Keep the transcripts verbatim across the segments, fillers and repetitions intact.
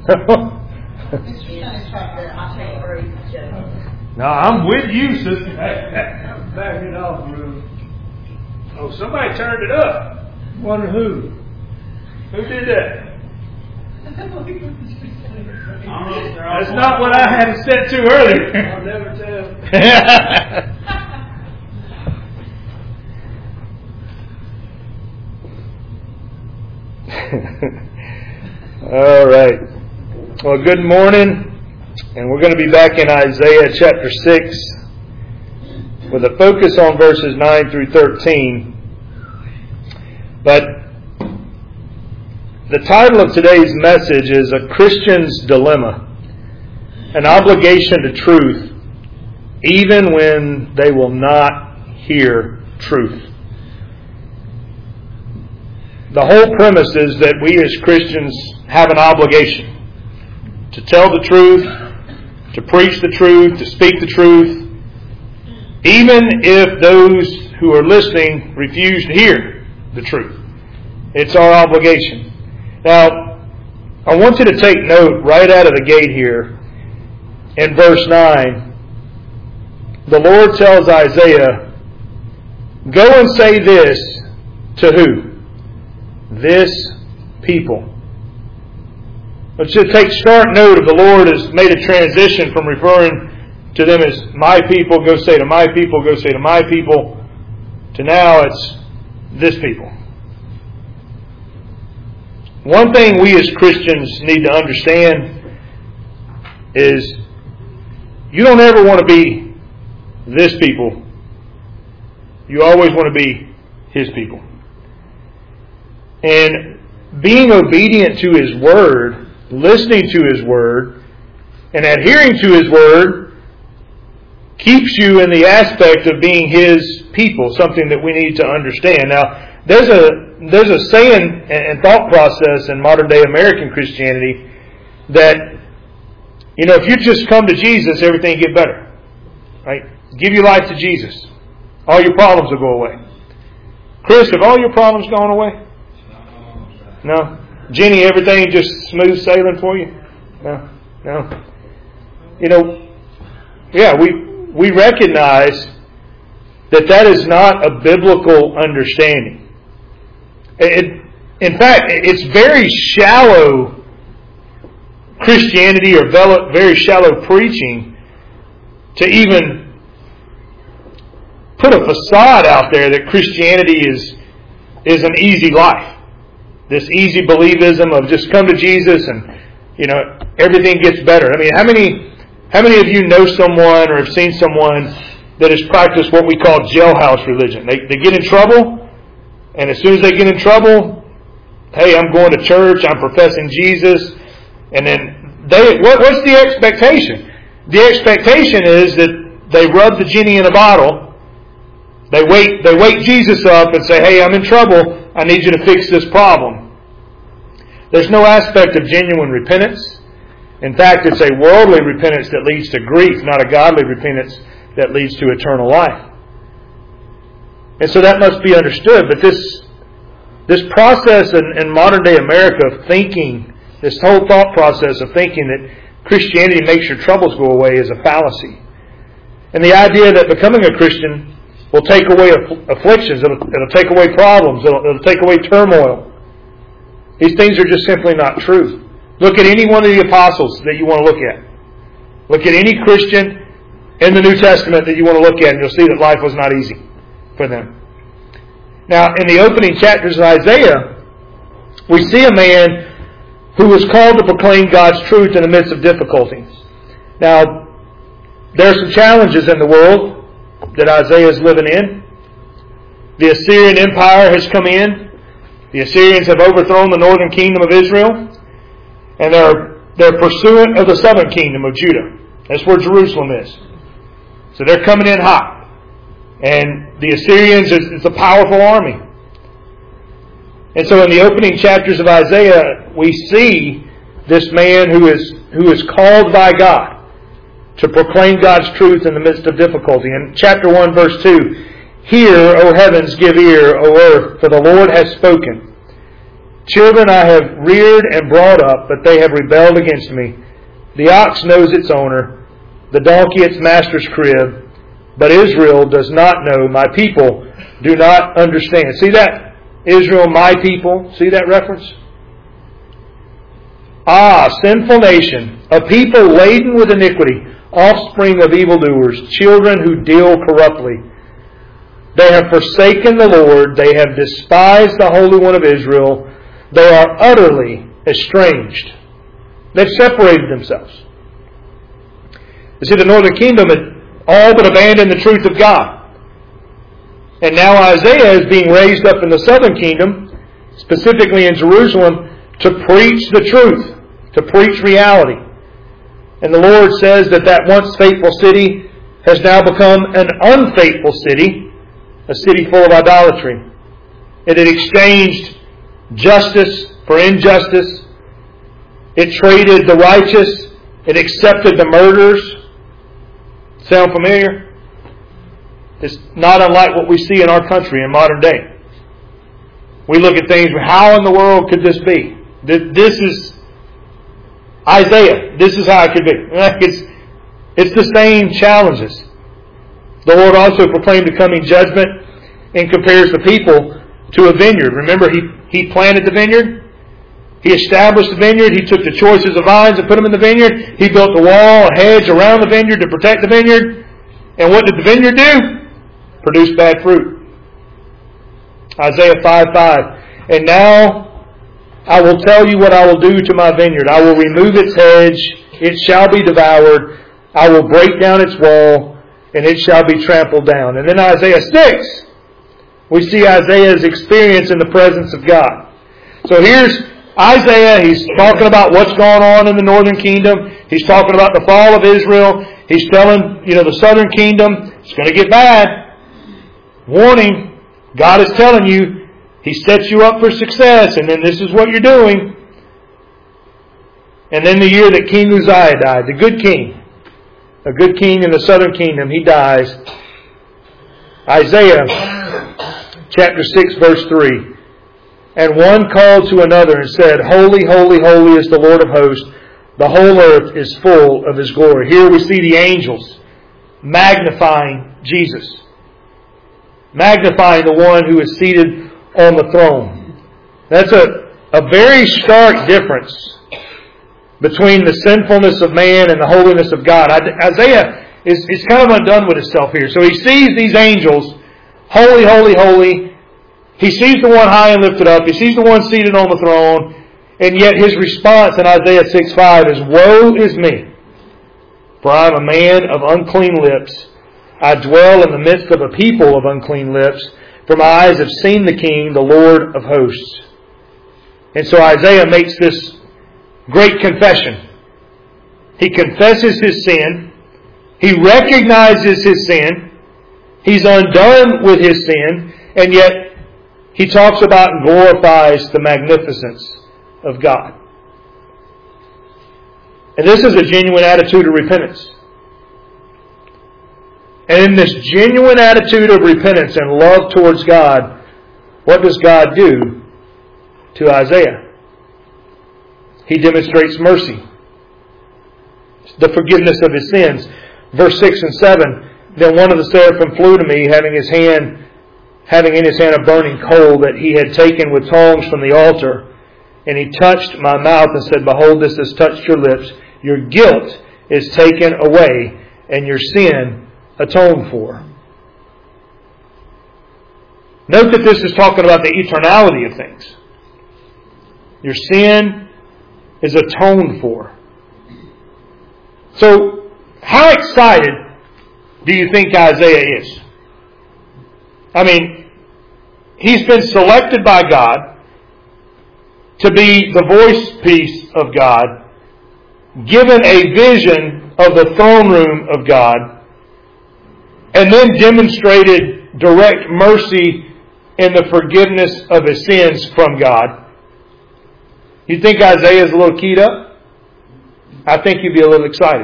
No, I'm with you, sister. Back it off, Ruth. Oh, somebody turned it up. Wonder who? Who did that? That's not what I had it set to earlier. I'll never tell. All right. Well, good morning. And we're going to be back in Isaiah chapter six with a focus on verses nine through thirteen. But the title of today's message is A Christian's Dilemma, an obligation to truth, even when they will not hear truth. The whole premise is that we as Christians have an obligation to tell the truth, to preach the truth, to speak the truth, even if those who are listening refuse to hear the truth. It's our obligation. Now, I want you to take note right out of the gate here in verse nine. The Lord tells Isaiah, go and say this to who? This people. Let's just take start note of the Lord has made a transition from referring to them as my people, go say to my people, go say to my people, to now it's this people. One thing we as Christians need to understand is you don't ever want to be this people. You always want to be His people. And being obedient to His Word, listening to His Word, and adhering to His Word keeps you in the aspect of being His people, something that we need to understand. Now, there's a there's a saying and thought process in modern day American Christianity that, you know, if you just come to Jesus, everything will get better. Right? Give your life to Jesus. All your problems will go away. Chris, have all your problems gone away? No? Jenny, everything just smooth sailing for you? No? No? You know, yeah, we we recognize that that is not a biblical understanding. It, in fact, it's very shallow Christianity or very shallow preaching to even put a facade out there that Christianity is is an easy life. This easy believism of just come to Jesus and, you know, everything gets better. I mean, how many how many of you know someone or have seen someone that has practiced what we call jailhouse religion? They they get in trouble, and as soon as they get in trouble, hey, I'm going to church, I'm professing Jesus, and then they what, what's the expectation? The expectation is that they rub the genie in a bottle. They wait they wake Jesus up and say, hey, I'm in trouble. I need you to fix this problem. There's no aspect of genuine repentance. In fact, it's a worldly repentance that leads to grief, not a godly repentance that leads to eternal life. And so that must be understood. But this this process in, in modern day America of thinking, this whole thought process of thinking that Christianity makes your troubles go away is a fallacy. And the idea that becoming a Christian will take away afflictions, it'll, it'll take away problems, it'll, it'll take away turmoil. These things are just simply not true. Look at any one of the apostles that you want to look at. Look at any Christian in the New Testament that you want to look at, and you'll see that life was not easy for them. Now, in the opening chapters of Isaiah, we see a man who was called to proclaim God's truth in the midst of difficulties. Now, there are some challenges in the world that Isaiah is living in. The Assyrian Empire has come in. The Assyrians have overthrown the northern kingdom of Israel. And they're, they're pursuant of the southern kingdom of Judah. That's where Jerusalem is. So they're coming in hot. And the Assyrians is, is a powerful army. And so in the opening chapters of Isaiah, we see this man who is who is called by God to proclaim God's truth in the midst of difficulty. In chapter one, verse two, hear, O heavens, give ear, O earth, for the Lord has spoken. Children I have reared and brought up, but they have rebelled against me. The ox knows its owner, the donkey its master's crib, but Israel does not know. My people do not understand. See that? Israel, my people. See that reference? Ah, sinful nation, a people laden with iniquity, offspring of evildoers, children who deal corruptly. They have forsaken the Lord. They have despised the Holy One of Israel. They are utterly estranged. They've separated themselves. You see, the northern kingdom had all but abandoned the truth of God. And now Isaiah is being raised up in the southern kingdom, specifically in Jerusalem, to preach the truth, to preach reality. And the Lord says that that once faithful city has now become an unfaithful city, a city full of idolatry. It had exchanged justice for injustice. It traded the righteous. It accepted the murderers. Sound familiar? It's not unlike what we see in our country in modern day. We look at things, how in the world could this be? This is Isaiah. This is how it could be. It's, it's the same challenges. The Lord also proclaimed a coming judgment and compares the people to a vineyard. Remember, He, he planted the vineyard. He established the vineyard. He took the choicest of vines and put them in the vineyard. He built a wall, a hedge around the vineyard to protect the vineyard. And what did the vineyard do? Produce bad fruit. Isaiah five five. And now I will tell you what I will do to my vineyard. I will remove its hedge. It shall be devoured. I will break down its wall, and it shall be trampled down. And then Isaiah six, we see Isaiah's experience in the presence of God. So here's Isaiah. He's talking about what's going on in the northern kingdom. He's talking about the fall of Israel. He's telling, you know, the southern kingdom, it's going to get bad. Warning, God is telling you, He sets you up for success, and then this is what you're doing. And then the year that King Uzziah died, the good king, a good king in the southern kingdom, he dies. Isaiah chapter six, verse three. And one called to another and said, Holy, holy, holy is the Lord of hosts. The whole earth is full of His glory. Here we see the angels magnifying Jesus. Magnifying the one who is seated on the throne. That's a, a very stark difference between the sinfulness of man and the holiness of God. Isaiah is, is kind of undone with himself here. So he sees these angels, holy, holy, holy. He sees the one high and lifted up. He sees the one seated on the throne. And yet his response in Isaiah six five is, Woe is me, for I am a man of unclean lips. I dwell in the midst of a people of unclean lips, for my eyes have seen the King, the Lord of hosts. And so Isaiah makes this great confession. He confesses his sin. He recognizes his sin. He's undone with his sin. And yet he talks about and glorifies the magnificence of God. And this is a genuine attitude of repentance. And in this genuine attitude of repentance and love towards God, what does God do to Isaiah? He demonstrates mercy. The forgiveness of his sins. Verse six and seven. Then one of the seraphim flew to me, having his hand, having in his hand a burning coal that he had taken with tongs from the altar. And he touched my mouth and said, Behold, this has touched your lips. Your guilt is taken away, and your sin atoned for. Note that this is talking about the eternality of things. Your sin is atoned for. So, how excited do you think Isaiah is? I mean, he's been selected by God to be the voice piece of God, given a vision of the throne room of God, and then demonstrated direct mercy in the forgiveness of his sins from God. You think Isaiah's a little keyed up? I think you'd be a little excited.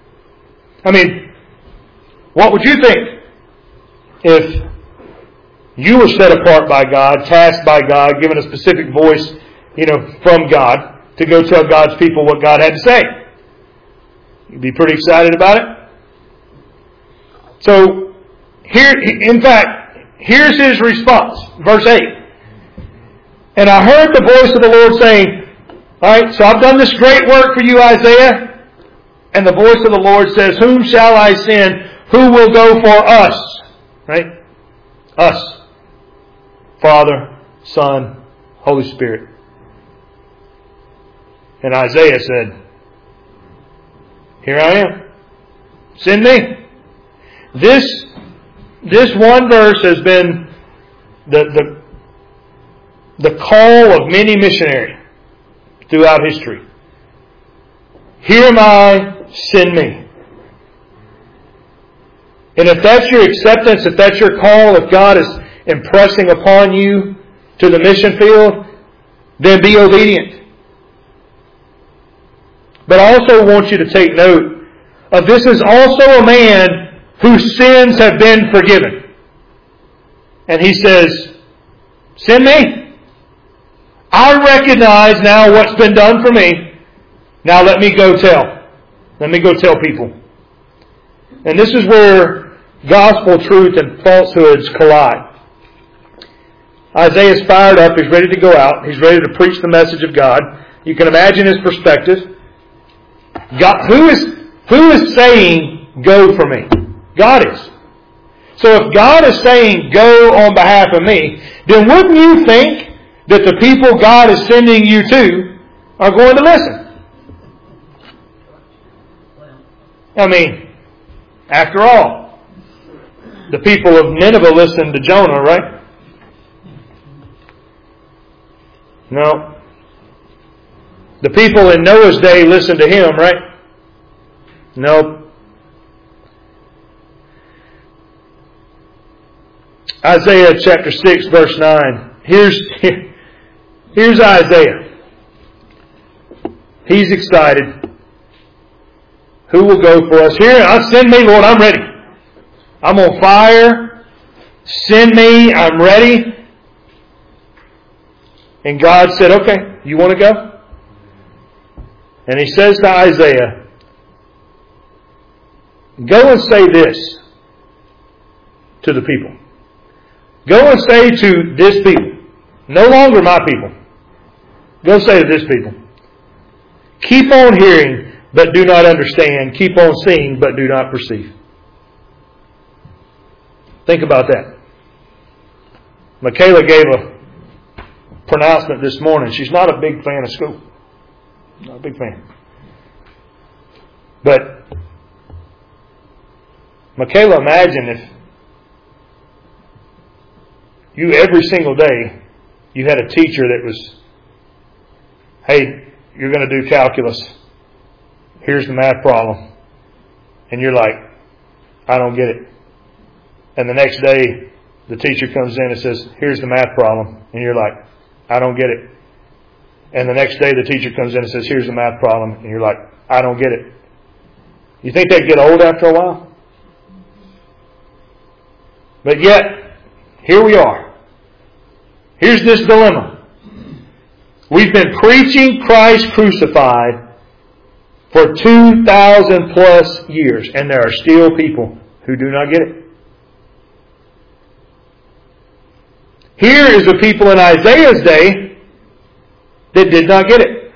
I mean, what would you think if You were set apart by God, tasked by God, given a specific voice, you know, from God to go tell God's people what God had to say. You'd be pretty excited about it. So, here, in fact, here's his response. Verse eight. And I heard the voice of the Lord saying, alright, so I've done this great work for you, Isaiah. And the voice of the Lord says, whom shall I send? Who will go for us? Right? Us. Father, Son, Holy Spirit. And Isaiah said, here I am. Send me. This, this one verse has been the, the, the call of many missionaries throughout history. Here am I, send me. And if that's your acceptance, if that's your call, if God is impressing upon you to the mission field, then be obedient. But I also want you to take note of this is also a man whose sins have been forgiven. And he says, send me. I recognize now what's been done for me. Now let me go tell. Let me go tell people. And this is where gospel truth and falsehoods collide. Isaiah's fired up. He's ready to go out. He's ready to preach the message of God. You can imagine his perspective. God, who is, who is saying, go for me? God is. So if God is saying, go on behalf of me, then wouldn't you think that the people God is sending you to are going to listen? I mean, after all, the people of Nineveh listened to Jonah, right? No. The people in Noah's day listened to him, right? No. Isaiah chapter six verse nine. Here's, here's Isaiah. He's excited. Who will go for us? Here, I send me, Lord, I'm ready. I'm on fire. Send me, I'm ready. And God said, okay, you want to go? And He says to Isaiah, go and say this to the people. Go and say to this people, no longer my people. Go say to this people, keep on hearing, but do not understand. Keep on seeing, but do not perceive. Think about that. Michaela gave a pronouncement this morning. She's not a big fan of school. Not a big fan. But Michaela, imagine if you every single day you had a teacher that was, hey, you're going to do calculus. Here's the math problem. And you're like, I don't get it. And the next day the teacher comes in and says, here's the math problem. And you're like, I don't get it. And the next day the teacher comes in and says, here's the math problem. And you're like, I don't get it. You think they'd get old after a while? But yet, here we are. Here's this dilemma. We've been preaching Christ crucified for two thousand plus years, and there are still people who do not get it. Here is the people in Isaiah's day that did not get it.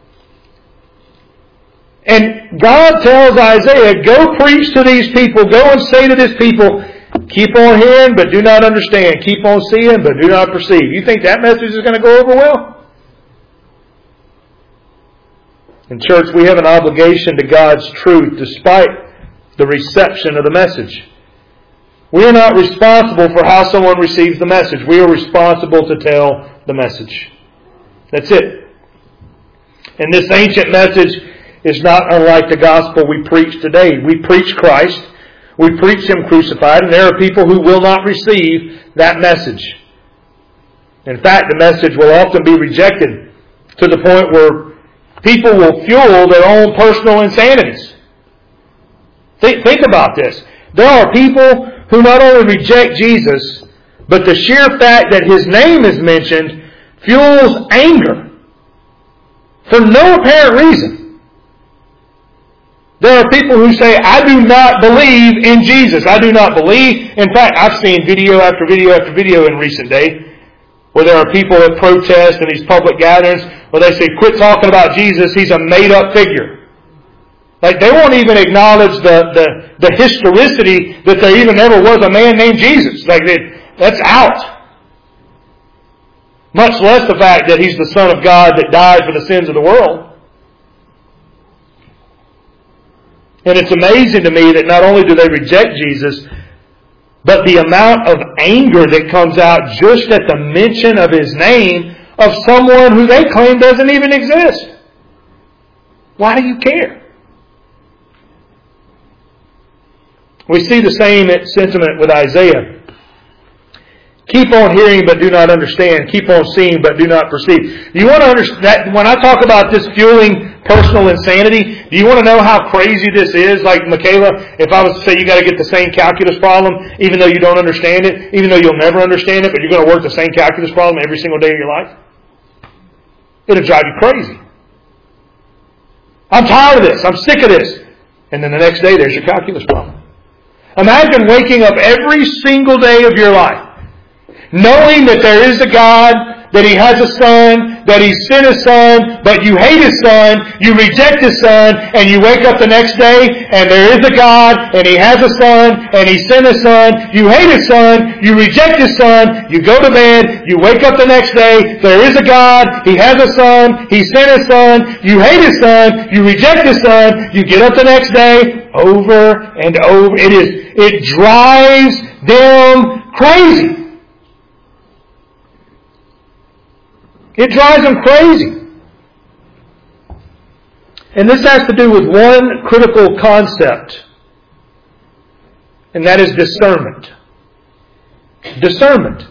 And God tells Isaiah, go preach to these people, go and say to this people, keep on hearing but do not understand, keep on seeing but do not perceive. You think that message is going to go over well? In church, we have an obligation to God's truth despite the reception of the message. We are not responsible for how someone receives the message. We are responsible to tell the message. That's it. And this ancient message is not unlike the gospel we preach today. We preach Christ. We preach Him crucified. And there are people who will not receive that message. In fact, the message will often be rejected to the point where people will fuel their own personal insanities. Think, think about this. There are people who not only reject Jesus, But the sheer fact that His name is mentioned fuels anger for no apparent reason. There are people who say, I do not believe in Jesus. I do not believe. In fact, I've seen video after video after video in recent days where there are people that protest in these public gatherings where they say, quit talking about Jesus. He's a made-up figure. Like, they won't even acknowledge the, the, the historicity that there even ever was a man named Jesus. Like, they, that's out. Much less the fact that He's the Son of God that died for the sins of the world. And it's amazing to me that not only do they reject Jesus, but the amount of anger that comes out just at the mention of His name of someone who they claim doesn't even exist. Why do you care? We see the same sentiment with Isaiah. Keep on hearing but do not understand. Keep on seeing but do not perceive. Do you want to understand? When I talk about this fueling personal insanity, do you want to know how crazy this is? Like, Michaela, if I was to say you got to get the same calculus problem, even though you don't understand it, even though you'll never understand it, but you're going to work the same calculus problem every single day of your life, it'll drive you crazy. I'm tired of this. I'm sick of this. And then the next day, there's your calculus problem. Imagine waking up every single day of your life knowing that there is a God, that He has a Son, that He sent His Son, but you hate His Son, you reject His Son, and you wake up the next day, and there is a God, and He has a Son, and He sent His Son, you hate His Son, you reject His Son, you go to bed, you wake up the next day, there is a God, He has a Son, He sent His Son, you hate His Son, you reject His Son, you get up the next day, over and over. It is, it drives them crazy. It drives them crazy. And this has to do with one critical concept, and that is discernment. Discernment.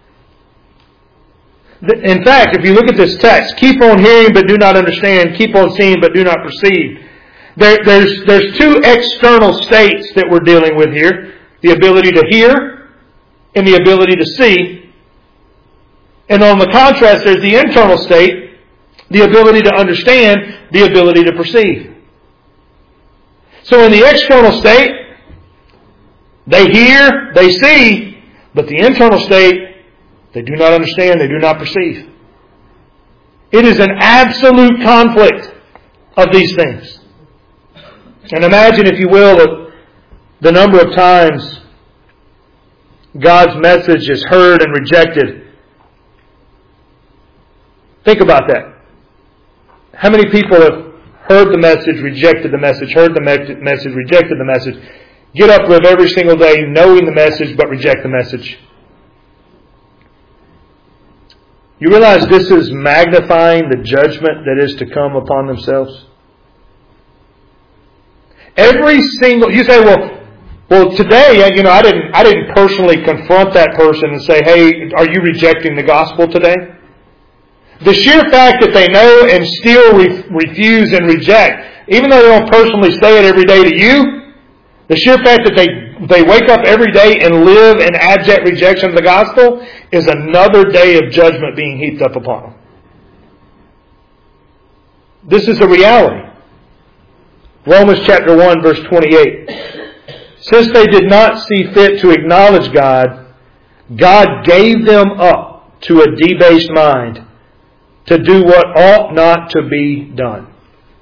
In fact, if you look at this text, keep on hearing but do not understand, keep on seeing but do not perceive. There, there's, there's two external states that we're dealing with here. The ability to hear and the ability to see. And on the contrast, there's the internal state, the ability to understand, the ability to perceive. So in the external state, they hear, they see, but the internal state, they do not understand, they do not perceive. It is an absolute conflict of these things. And imagine, if you will, the number of times God's message is heard and rejected. Think about that. How many people have heard the message, rejected the message, heard the me- message, rejected the message, get up, live every single day knowing the message but reject the message? You realize this is magnifying the judgment that is to come upon themselves? Every single, you say, well, well, today, you know, I didn't, I didn't personally confront that person and say, hey, are you rejecting the gospel today? The sheer fact that they know and still re- refuse and reject, even though they don't personally say it every day to you, the sheer fact that they, they wake up every day and live in abject rejection of the gospel is another day of judgment being heaped up upon them. This is a reality. Romans chapter one, verse twenty-eight. Since they did not see fit to acknowledge God, God gave them up to a debased mind to do what ought not to be done.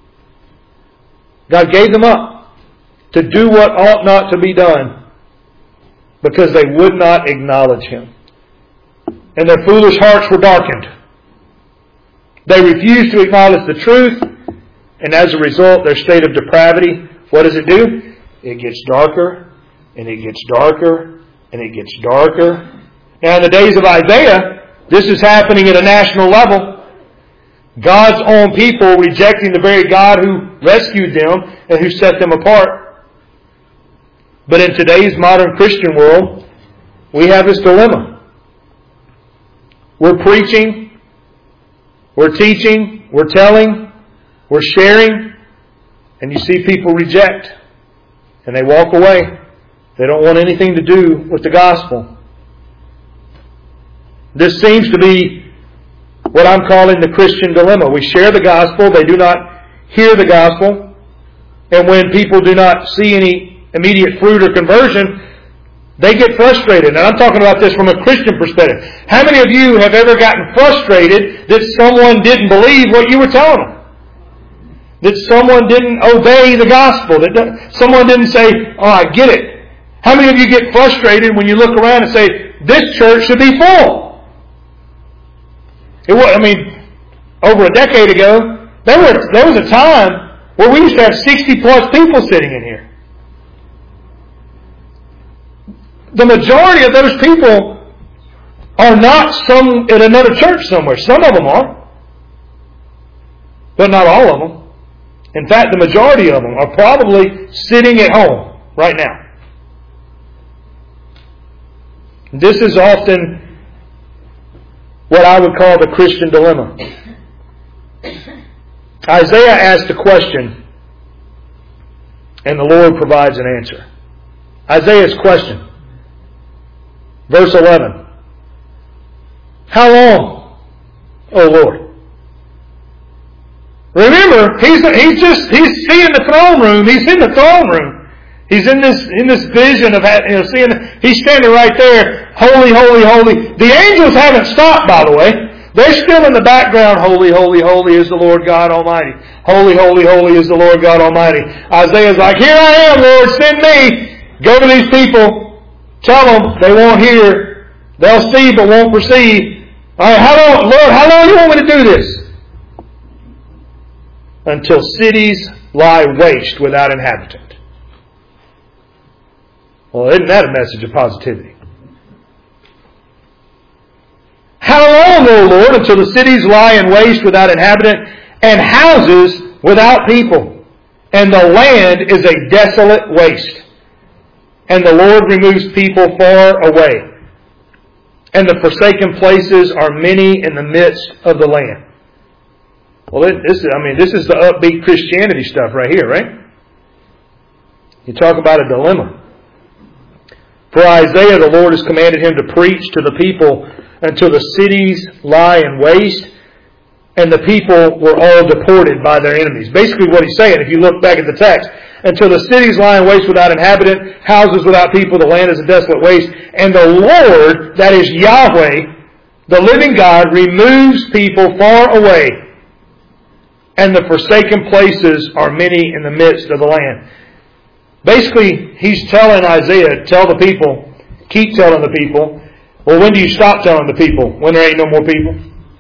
God gave them up to do what ought not to be done because they would not acknowledge Him. And their foolish hearts were darkened. They refused to acknowledge the truth, and as a result, their state of depravity, what does it do? It gets darker, and it gets darker, and it gets darker. Now, in the days of Isaiah, this is happening at a national level. God's own people rejecting the very God who rescued them and who set them apart. But in today's modern Christian world, we have this dilemma. We're preaching, we're teaching, we're telling, we're sharing, and you see people reject, and they walk away. They don't want anything to do with the gospel. This seems to be what I'm calling the Christian dilemma. We share the gospel, they do not hear the gospel, and when people do not see any immediate fruit or conversion, they get frustrated. And I'm talking about this from a Christian perspective. How many of you have ever gotten frustrated that someone didn't believe what you were telling them? That someone didn't obey the gospel? That someone didn't say, oh, I get it. How many of you get frustrated when you look around and say, this church should be full? It was, I mean, over a decade ago, there, were, there was a time where we used to have sixty plus people sitting in here. The majority of those people are not some at another church somewhere. Some of them are, but not all of them. In fact, the majority of them are probably sitting at home right now. This is often what I would call the Christian dilemma. Isaiah asked a question, and the Lord provides an answer. Isaiah's question. Verse eleven. How long, O Lord? Remember, he's he's just he's seeing the throne room. He's in the throne room. He's in this in this vision of you know seeing. He's standing right there, holy, holy, holy. The angels haven't stopped, by the way. They're still in the background. Holy, holy, holy is the Lord God Almighty. Holy, holy, holy is the Lord God Almighty. Isaiah's like, here I am, Lord, send me. Go to these people. Tell them they won't hear. They'll see but won't perceive. All right, how long, Lord, how long do you want me to do this? Until cities lie waste without inhabitant. Well, isn't that a message of positivity? How long, O Lord, until the cities lie in waste without inhabitant, and houses without people, and the land is a desolate waste? And the Lord removes people far away, and the forsaken places are many in the midst of the land. Well, this is, I mean, this is the upbeat Christianity stuff right here, right? You talk about a dilemma. For Isaiah, the Lord has commanded him to preach to the people until the cities lie in waste, and the people were all deported by their enemies. Basically what he's saying, if you look back at the text, until the cities lie in waste without inhabitant, houses without people, the land is a desolate waste, and the Lord, that is Yahweh, the living God, removes people far away, and the forsaken places are many in the midst of the land. Basically, he's telling Isaiah, tell the people, keep telling the people. Well, when do you stop telling the people? When there ain't no more people?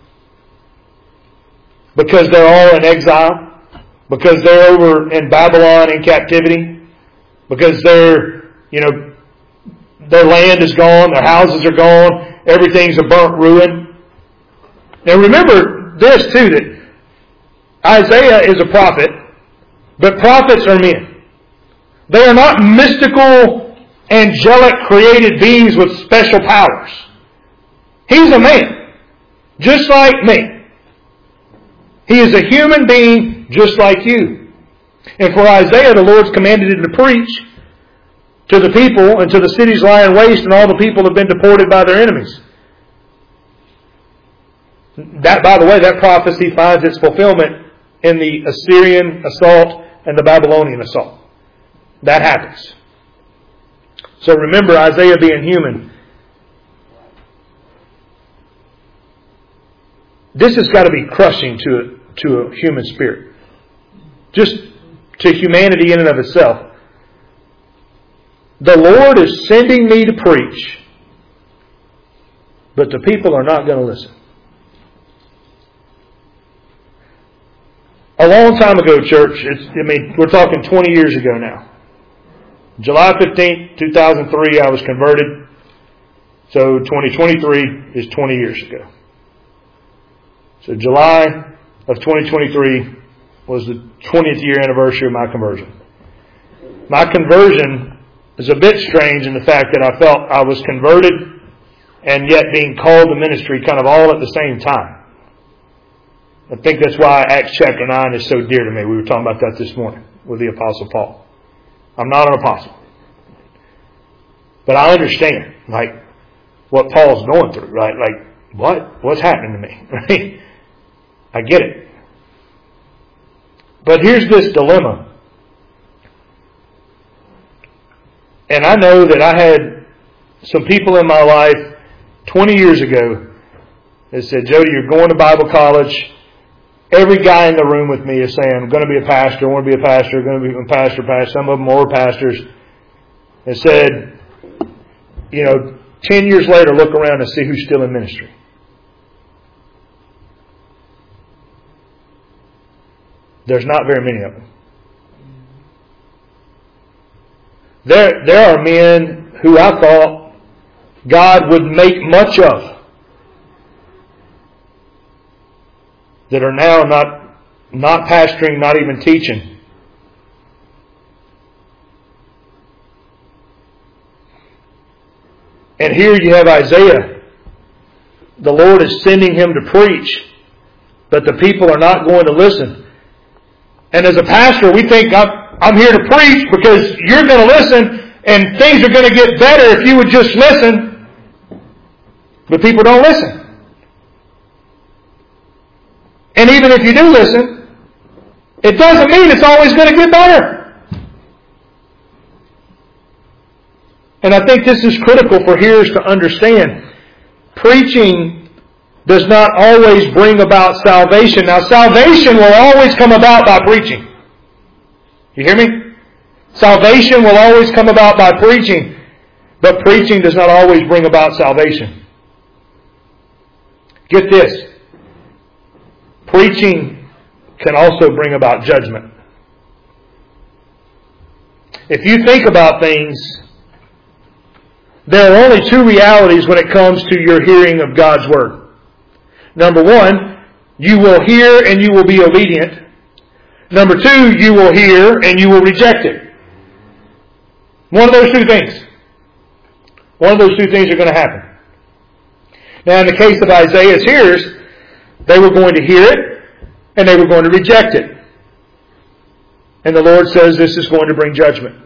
Because they're all in exile? Because they're over in Babylon in captivity? Because they're, you know, their land is gone, their houses are gone, everything's a burnt ruin? Now remember this too, that Isaiah is a prophet, but prophets are men. They are not mystical, angelic, created beings with special powers. He's a man, just like me. He is a human being, just like you. And for Isaiah, the Lord's commanded him to preach to the people until the cities lie in waste and all the people have been deported by their enemies. That, by the way, that prophecy finds its fulfillment in the Assyrian assault and the Babylonian assault. That happens. So remember Isaiah being human. This has got to be crushing to a, to a human spirit. Just to humanity in and of itself. The Lord is sending me to preach, but the people are not going to listen. A long time ago, church, it's, I mean, we're talking twenty years ago now. July fifteenth, two thousand three, I was converted. So twenty twenty-three is twenty years ago. So July of twenty twenty-three was the twentieth year anniversary of my conversion. My conversion is a bit strange in the fact that I felt I was converted and yet being called to ministry kind of all at the same time. I think that's why Acts chapter nine is so dear to me. We were talking about that this morning with the Apostle Paul. I'm not an apostle. But I understand, like, what Paul's going through, right? Like, what? What's happening to me? Right? I get it. But here's this dilemma. And I know that I had some people in my life twenty years ago that said, Jody, you're going to Bible college. Every guy in the room with me is saying, I'm going to be a pastor, I want to be a pastor, I'm going to be a pastor, pastor. Some of them were pastors. And said, you know, ten years later, look around and see who's still in ministry. There's not very many of them. There, there are men who I thought God would make much of that are now not, not pastoring, not even teaching. And here you have Isaiah. The Lord is sending him to preach, but the people are not going to listen. And as a pastor, we think I'm, I'm here to preach because you're going to listen and things are going to get better if you would just listen. But people don't listen. And even if you do listen, it doesn't mean it's always going to get better. And I think this is critical for hearers to understand. Preaching does not always bring about salvation. Now, salvation will always come about by preaching. You hear me? Salvation will always come about by preaching. But preaching does not always bring about salvation. Get this. Preaching can also bring about judgment. If you think about things, there are only two realities when it comes to your hearing of God's Word. Number one, you will hear and you will be obedient. Number two, you will hear and you will reject it. One of those two things. One of those two things are going to happen. Now, in the case of Isaiah's hearers, they were going to hear it and they were going to reject it. And the Lord says this is going to bring judgment.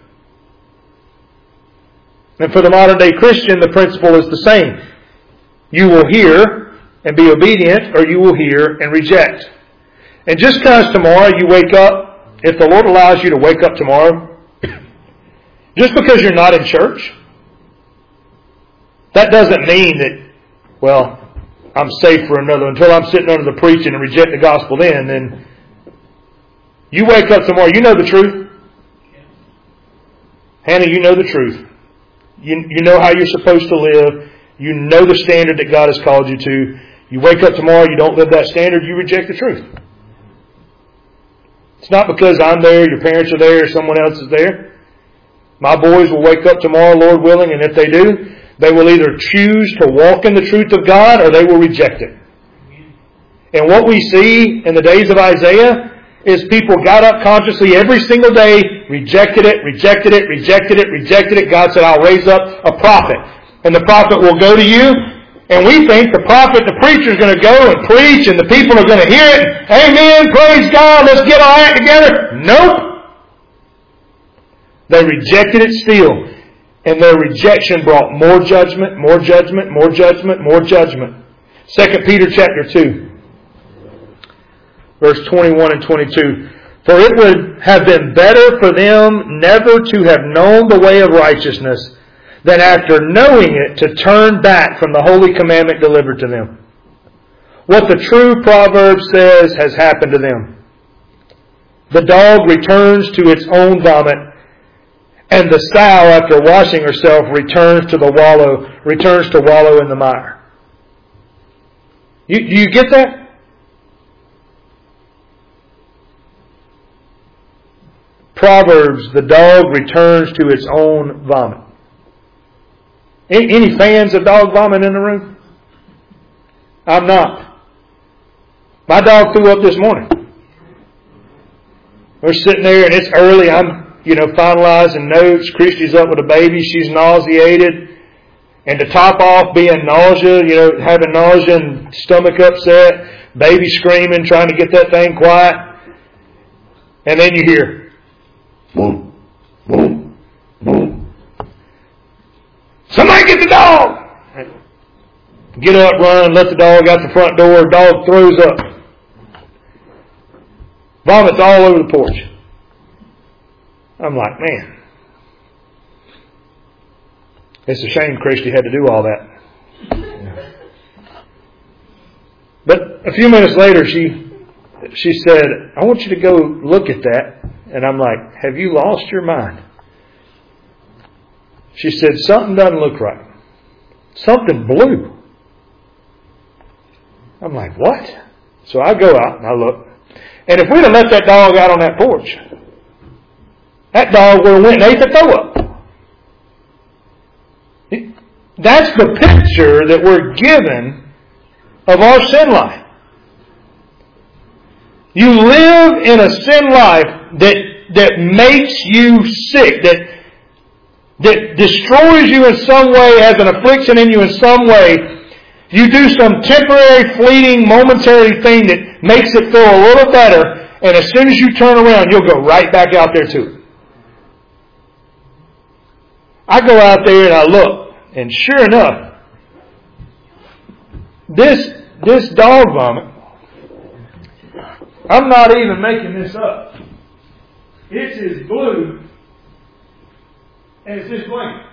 And for the modern day Christian, the principle is the same. You will hear and be obedient, or you will hear and reject. And just because tomorrow you wake up, if the Lord allows you to wake up tomorrow, just because you're not in church, that doesn't mean that, well, I'm safe for another, until I'm sitting under the preaching and reject the gospel then, then you wake up tomorrow, you know the truth. Hannah, you know the truth. You, you know how you're supposed to live. You know the standard that God has called you to. You wake up tomorrow, you don't live that standard, you reject the truth. It's not because I'm there, your parents are there, or someone else is there. My boys will wake up tomorrow, Lord willing, and if they do, they will either choose to walk in the truth of God or they will reject it. And what we see in the days of Isaiah is people got up consciously every single day, rejected it, rejected it, rejected it, rejected it. God said, I'll raise up a prophet. And the prophet will go to you. And we think the prophet, the preacher is going to go and preach and the people are going to hear it. Amen, praise God, let's get our act together. Nope. They rejected it still. And their rejection brought more judgment, more judgment, more judgment, more judgment. Second Peter chapter two, verse twenty-one and twenty-two. For it would have been better for them never to have known the way of righteousness, than after knowing it to turn back from the holy commandment delivered to them. What the true proverb says has happened to them. The dog returns to its own vomit, and the sow, after washing herself, returns to the wallow, returns to wallow in the mire. You, do you get that? Proverbs, the dog returns to its own vomit. Any, any fans of dog vomit in the room? I'm not. My dog threw up this morning. We're sitting there and it's early. I'm, you know, finalizing notes. Christy's up with a baby. She's nauseated. And to top off being nausea, you know, having nausea and stomach upset, baby screaming, trying to get that thing quiet. And then you hear, boom, boom, boom. Somebody get the dog! Get up, run, let the dog out the front door. Dog throws up. Vomits all over the porch. I'm like, man, it's a shame Christy had to do all that. But a few minutes later, she she said, I want you to go look at that. And I'm like, have you lost your mind? She said, something doesn't look right. Something blue. I'm like, what? So I go out and I look. And if we'd have let that dog out on that porch, that dog would have went and ate the throw up. That's the picture that we're given of our sin life. You live in a sin life that, that makes you sick, that, that destroys you in some way, has an affliction in you in some way. You do some temporary, fleeting, momentary thing that makes it feel a little better, and as soon as you turn around, you'll go right back out there to it. I go out there and I look, and sure enough, this this dog vomit, I'm not even making this up. It's as blue as this blanket.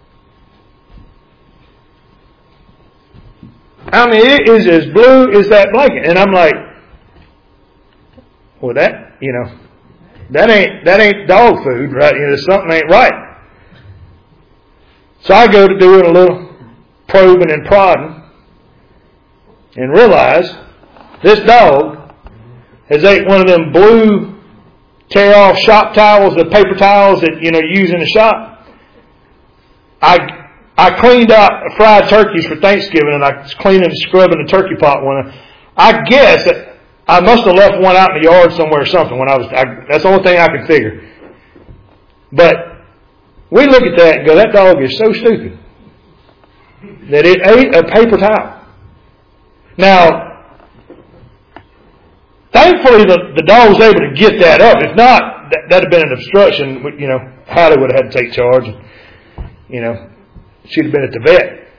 I mean, it is as blue as that blanket. And I'm like, well, that, you know, that ain't, that ain't dog food, right? You know, something ain't right. So I go to doing a little probing and prodding and realize this dog has ate one of them blue tear-off shop towels, the paper towels that, you know, you use in the shop. I I cleaned out fried turkeys for Thanksgiving, and I was cleaning and scrubbing the turkey pot one. I guess that I must have left one out in the yard somewhere or something when I was, I, that's the only thing I could figure. But we look at that and go, that dog is so stupid that it ate a paper towel. Now, thankfully the, the dog was able to get that up. If not, that would have been an obstruction. You know, Holly would have had to take charge. And, you know, she'd have been at the vet.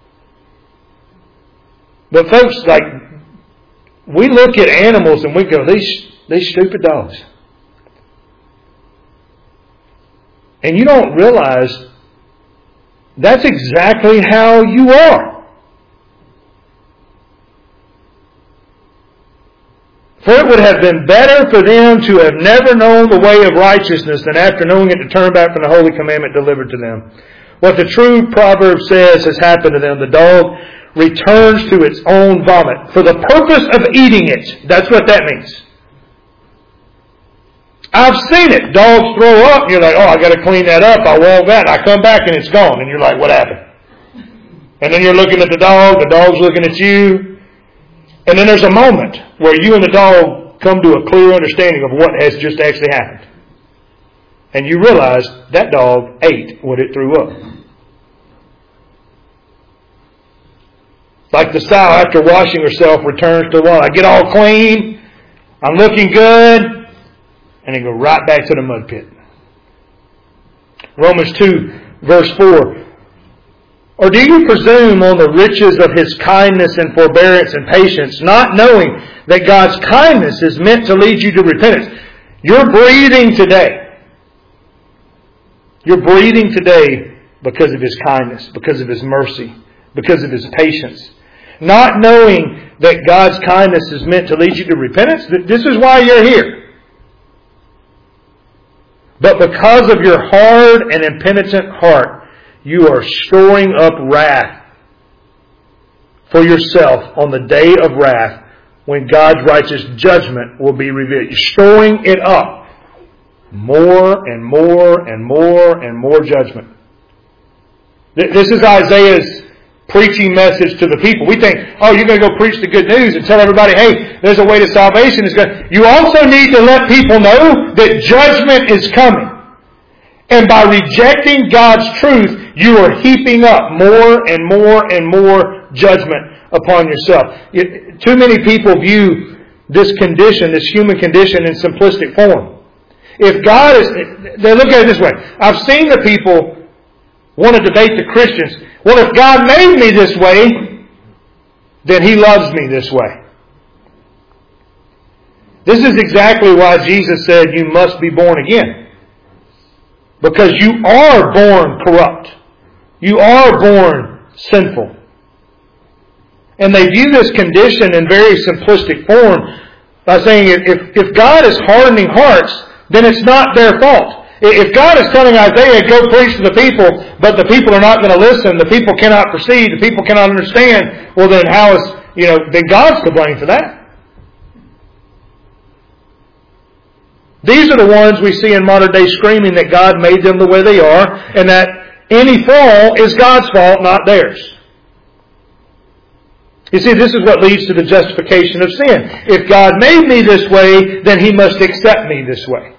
But folks, like, we look at animals and we go, these, these stupid dogs. And you don't realize that's exactly how you are. For it would have been better for them to have never known the way of righteousness than after knowing it to turn back from the holy commandment delivered to them. What the true proverb says has happened to them. The dog returns to its own vomit for the purpose of eating it. That's what that means. I've seen it. Dogs throw up and you're like, oh, I got to clean that up. I walk that. I come back and it's gone. And you're like, what happened? And then you're looking at the dog. The dog's looking at you. And then there's a moment where you and the dog come to a clear understanding of what has just actually happened. And you realize that dog ate what it threw up. Like the sow after washing herself returns to the well. I get all clean. I'm looking good. And they go right back to the mud pit. Romans two verse four. Or do you presume on the riches of His kindness and forbearance and patience, not knowing that God's kindness is meant to lead you to repentance? You're breathing today. You're breathing today because of His kindness, because of His mercy, because of His patience. Not knowing that God's kindness is meant to lead you to repentance. This is why you're here. But because of your hard and impenitent heart, you are storing up wrath for yourself on the day of wrath when God's righteous judgment will be revealed. You're storing it up. More and more and more and more judgment. This is Isaiah's preaching message to the people. We think, oh, you're going to go preach the good news and tell everybody, hey, there's a way to salvation. It's good. You also need to let people know that judgment is coming. And by rejecting God's truth, you are heaping up more and more and more judgment upon yourself. It, too many people view this condition, this human condition, in simplistic form. If God is, they look at it this way. I've seen the people want to debate the Christians. Well, if God made me this way, then He loves me this way. This is exactly why Jesus said you must be born again. Because you are born corrupt. You are born sinful. And they view this condition in very simplistic form by saying if, if God is hardening hearts, then it's not their fault. If God is telling Isaiah, go preach to the people, but the people are not going to listen, the people cannot proceed, the people cannot understand, well then how is, you know, then God's to blame for that. These are the ones we see in modern day screaming that God made them the way they are, and that any fall is God's fault, not theirs. You see, this is what leads to the justification of sin. If God made me this way, then He must accept me this way.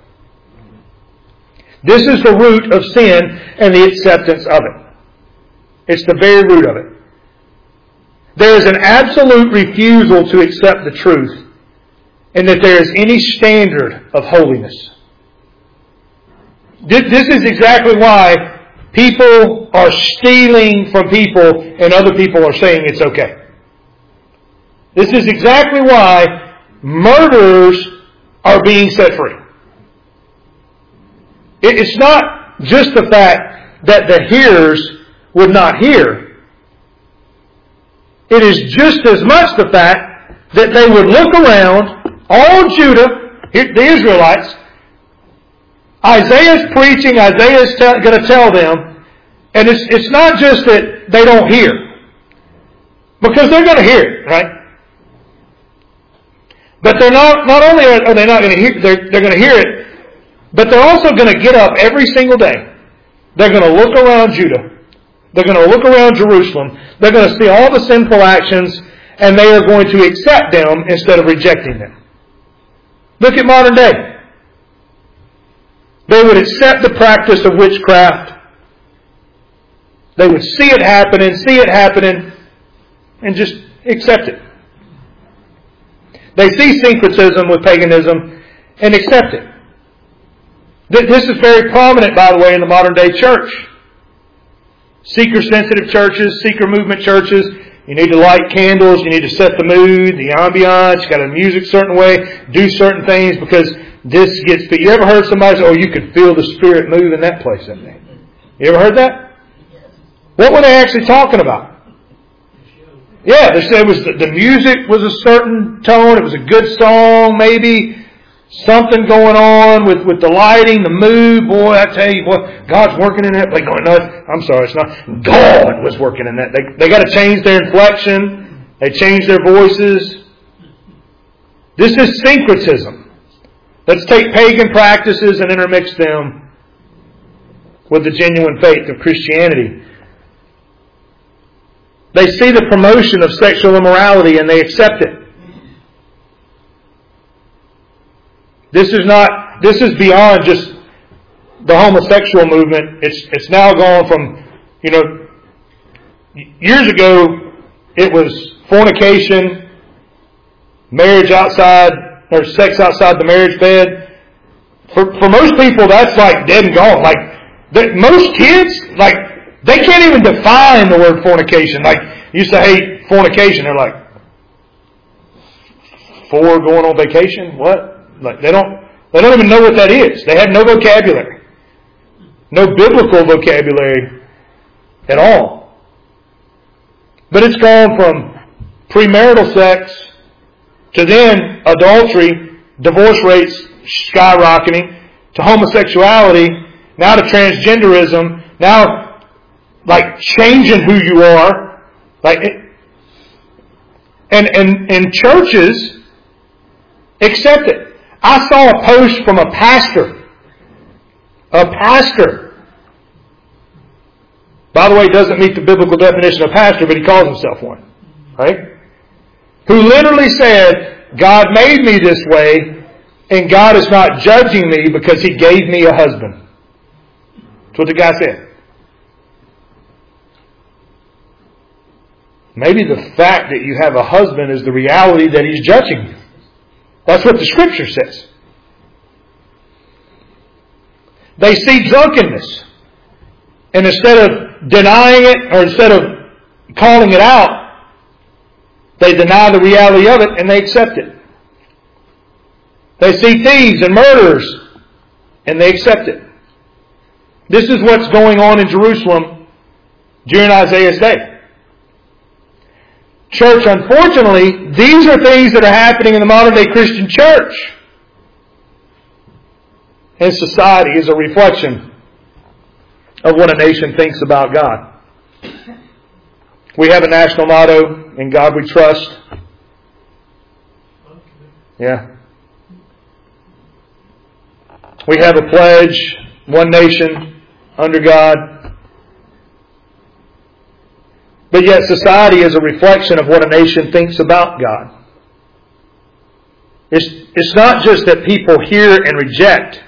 This is the root of sin and the acceptance of it. It's the very root of it. There is an absolute refusal to accept the truth and that there is any standard of holiness. This is exactly why people are stealing from people and other people are saying it's okay. This is exactly why murderers are being set free. It's not just the fact that the hearers would not hear. It is just as much the fact that they would look around, all Judah, the Israelites, Isaiah's preaching, Isaiah's going to tell them, and it's, it's not just that they don't hear. Because they're going to hear it, right? But they're not, not only are they not going to hear, they're, they're going to hear it, but they're also going to get up every single day. They're going to look around Judah. They're going to look around Jerusalem. They're going to see all the sinful actions, and they are going to accept them instead of rejecting them. Look at modern day. They would accept the practice of witchcraft. They would see it happening, see it happening, and just accept it. They see syncretism with paganism and accept it. This is very prominent, by the way, in the modern day church. Seeker-sensitive churches, seeker movement churches. You need to light candles. You need to set the mood, the ambiance. You got to music a certain way, do certain things because this gets. You ever heard somebody say, "Oh, you could feel the Spirit move in that place," didn't they? You ever heard that? What were they actually talking about? Yeah, they said it was the, the music was a certain tone. It was a good song, maybe. Something going on with, with the lighting, the mood. Boy, I tell you, boy, God's working in that. Like, no, I'm sorry, it's not. God was working in that. They, they got to change their inflection. They change their voices. This is syncretism. Let's take pagan practices and intermix them with the genuine faith of Christianity. They see the promotion of sexual immorality and they accept it. This is not, this is beyond just the homosexual movement. It's, it's now gone from, you know, years ago it was fornication, marriage outside, or sex outside the marriage bed. For, for most people that's like dead and gone. Like, the, most kids, like, they can't even define the word fornication. Like, you say, hey, fornication, they're like, for going on vacation? What? Like they don't, they don't even know what that is. They have no vocabulary, no biblical vocabulary at all. But it's gone from premarital sex to then adultery, divorce rates skyrocketing, to homosexuality, now to transgenderism, now like changing who you are, like, and and and churches accept it. I saw a post from a pastor. A pastor. By the way, doesn't meet the biblical definition of pastor, but he calls himself one. Right? Who literally said, God made me this way, and God is not judging me because He gave me a husband. That's what the guy said. Maybe the fact that you have a husband is the reality that He's judging you. That's what the Scripture says. They see drunkenness. And instead of denying it or instead of calling it out, They deny the reality of it and they accept it. They see thieves and murderers and they accept it. This is what's going on in Jerusalem during Isaiah's day. Church, unfortunately, these are things that are happening in the modern day Christian church. And society is a reflection of what a nation thinks about God. We have a national motto, "In God we trust." Yeah. We have a pledge, "One nation, under God." But yet society is a reflection of what a nation thinks about God. It's, it's not just that people hear and reject.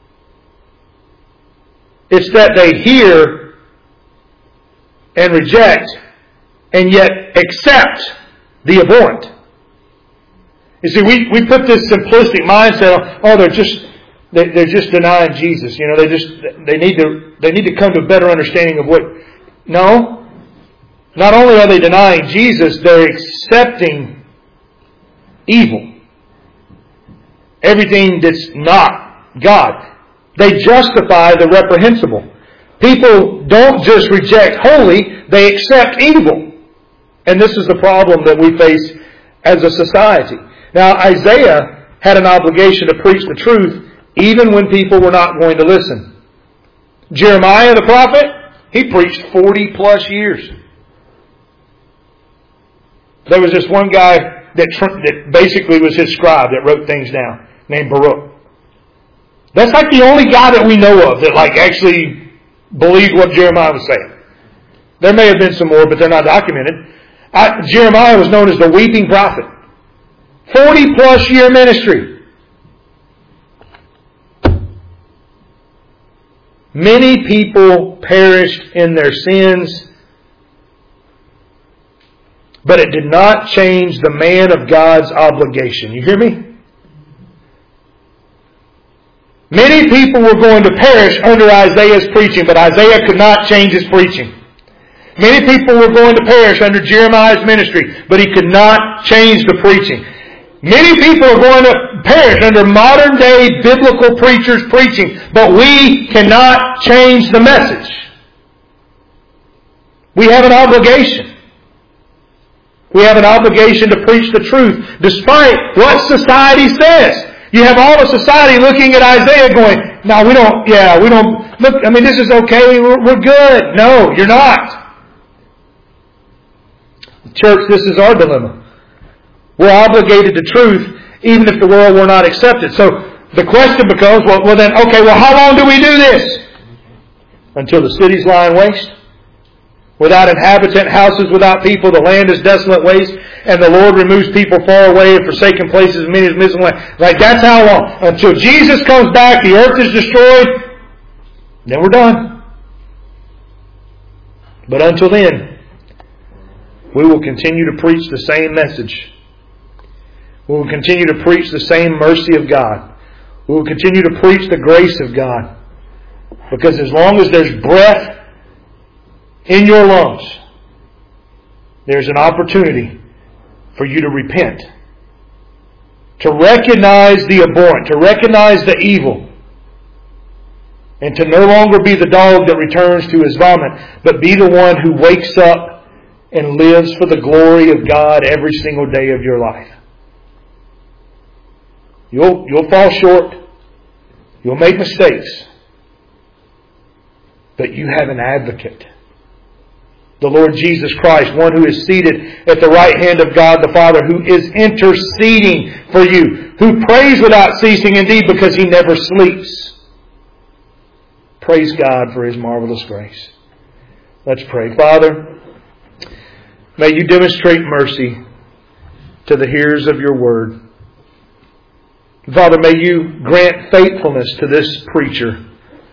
It's that they hear and reject and yet accept the abhorrent. You see, we, we put this simplistic mindset on, oh, they're just they, they're just denying Jesus. You know, they just they need to they need to come to a better understanding of what. No. Not only are they denying Jesus, they're accepting evil. Everything that's not God. They justify the reprehensible. People don't just reject holy, they accept evil. And this is the problem that we face as a society. Now, Isaiah had an obligation to preach the truth even when people were not going to listen. Jeremiah the prophet, he preached forty plus years. There was this one guy that, that basically was his scribe that wrote things down, named Baruch. That's like the only guy that we know of that like actually believed what Jeremiah was saying. There may have been some more, but they're not documented. I, Jeremiah was known as the weeping prophet. forty plus year ministry. Many people perished in their sins, but it did not change the man of God's obligation. You hear me? Many people were going to perish under Isaiah's preaching, but Isaiah could not change his preaching. Many people were going to perish under Jeremiah's ministry, but he could not change the preaching. Many people are going to perish under modern day biblical preachers' preaching, but we cannot change the message. We have an obligation. We have an obligation to preach the truth, despite what society says. You have all of society looking at Isaiah going, no, we don't, yeah, we don't, look, I mean, this is okay, we're, we're good. No, you're not. Church, this is our dilemma. We're obligated to truth, even if the world will not accept it. So, the question becomes, well, well then, okay, well, how long do we do this? Until the city's lying waste? Without inhabitant, houses without people, the land is desolate waste, and the Lord removes people far away and forsaken places, many is missing land. Like, that's how long? Until Jesus comes back, the earth is destroyed, then we're done. But until then, we will continue to preach the same message. We will continue to preach the same mercy of God. We will continue to preach the grace of God. Because as long as there's breath in your lungs, there's an opportunity for you to repent. To recognize the abhorrent, to recognize the evil, and to no longer be the dog that returns to his vomit, but be the one who wakes up and lives for the glory of God every single day of your life. You'll, you'll fall short. You'll make mistakes. But you have an advocate. The Lord Jesus Christ, one who is seated at the right hand of God the Father, who is interceding for you, who prays without ceasing indeed because He never sleeps. Praise God for His marvelous grace. Let's pray. Father, may You demonstrate mercy to the hearers of Your word. Father, may You grant faithfulness to this preacher.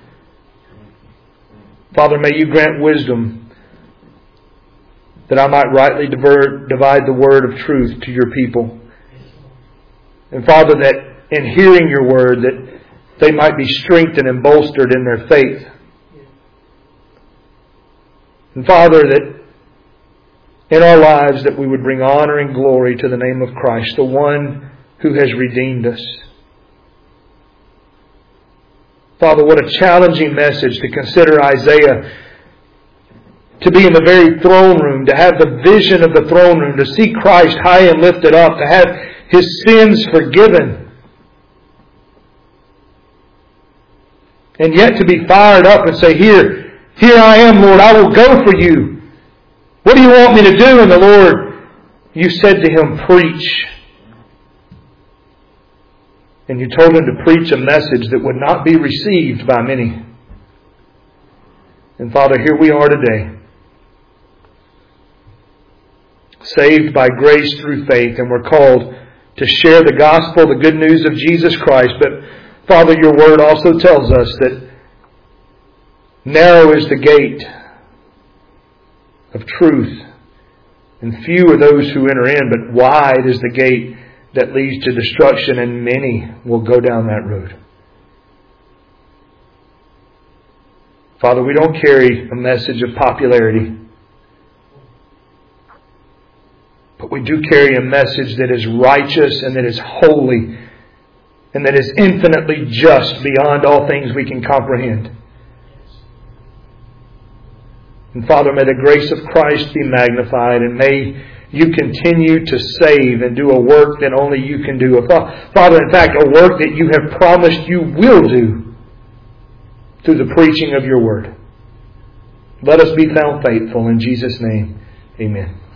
Father, may You grant wisdom that I might rightly divide the word of truth to Your people. And Father, that in hearing Your word, that they might be strengthened and bolstered in their faith. And Father, that in our lives, that we would bring honor and glory to the name of Christ, the one who has redeemed us. Father, what a challenging message to consider Isaiah, to be in the very throne room, to have the vision of the throne room, to see Christ high and lifted up, to have His sins forgiven. And yet to be fired up and say, Here, here I am, Lord, I will go for you. What do you want me to do? And the Lord, you said to him, preach. And you told him to preach a message that would not be received by many. And Father, here we are today, saved by grace through faith, and we're called to share the gospel, the good news of Jesus Christ. But Father, your word also tells us that narrow is the gate of truth, and few are those who enter in, but wide is the gate that leads to destruction, and many will go down that road. Father, we don't carry a message of popularity, but we do carry a message that is righteous and that is holy and that is infinitely just beyond all things we can comprehend. And Father, may the grace of Christ be magnified, and may you continue to save and do a work that only you can do. Father, in fact, a work that you have promised you will do through the preaching of your word. Let us be found faithful. In Jesus' name, amen.